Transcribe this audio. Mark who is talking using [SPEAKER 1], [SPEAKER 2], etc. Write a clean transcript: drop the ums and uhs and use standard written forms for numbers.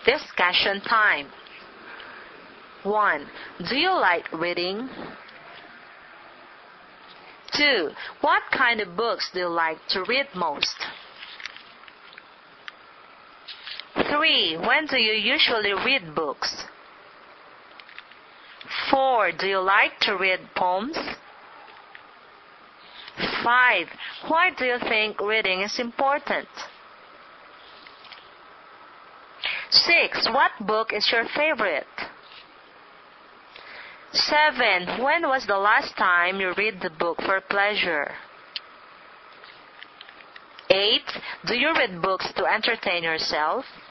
[SPEAKER 1] Discussion time. 1. Do you like reading? 2. What kind of books do you like to read most? 3. When do you usually read books? 4. Do you like to read poems? 5. Why do you think reading is important? 6. What book is your favorite? 7. When was the last time you read the book for pleasure? 8. Do you read books to entertain yourself?